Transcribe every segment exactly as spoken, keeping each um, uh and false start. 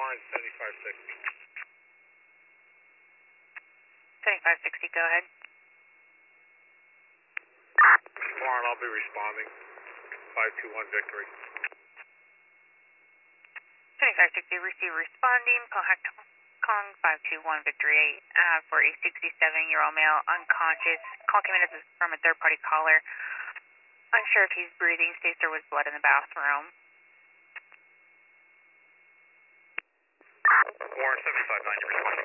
Orange seventy-five sixty. seventy-five sixty, go ahead. Warren, I'll be responding. five two one Victory. seventy-five sixty, receive responding. Contact Kong five two one Victory uh, for a sixty-seven-year-old male unconscious. Call came in as a, from a third-party caller. Unsure if he's breathing. States there was blood in the bathroom. Warren seventy-five ninety responding.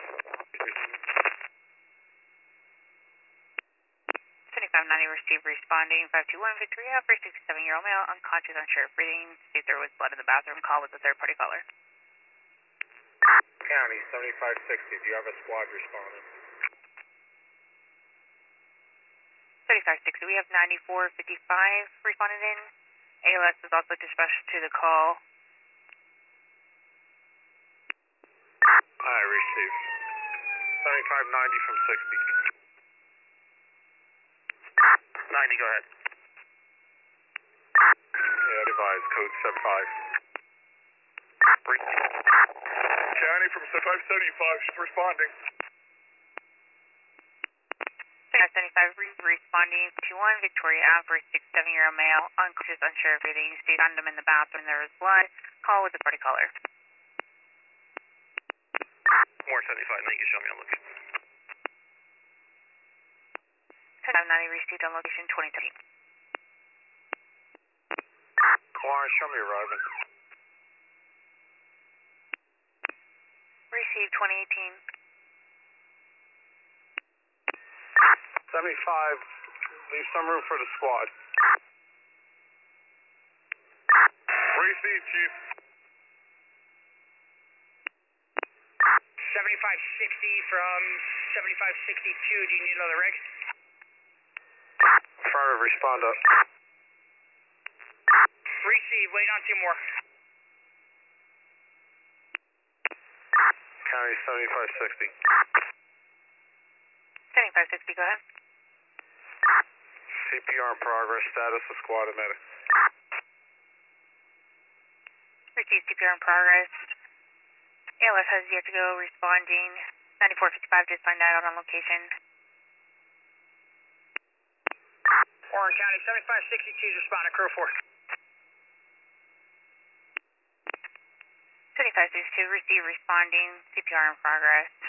seventy-five ninety received responding. five two one Victory for a sixty-seven-year-old male unconscious, unsure of breathing. States there was blood in the bathroom. Call with a third-party caller. County seventy-five sixty. Do you have a squad responding? seventy-five sixty. We have ninety-four fifty-five responded in. A L S is also dispatched to the call. I received. seventy-five ninety from sixty. ninety, go ahead. Yeah, advise code seven five. County from seventy-five seventy-five responding. seventy-five seventy-five responding to one Victoria Ave for a sixty-seven-year-old male unconscious, unsure of breathing. State found him in the bathroom. There was blood. Call with the party caller. More seventy-five, now you can show me on location. seventy-five ninety received on location twenty-three. Warren, show me arriving. Received twenty eighteen. seventy-five, leave some room for the squad. Receive, Chief. seventy-five sixty from seventy-five sixty-two. Do you need another rig? Affirmative, respond up. Receive, wait on two more. County seventy-five sixty. seventy-five sixty, go ahead. C P R in progress, status of squad and medic. Received C P R in progress. A L S has yet to go, responding. ninety-four fifty-five, just find out on location. Orange County, seventy-five sixty-two, responding, crew four. seventy-five sixty-two, receive responding. C P R in progress.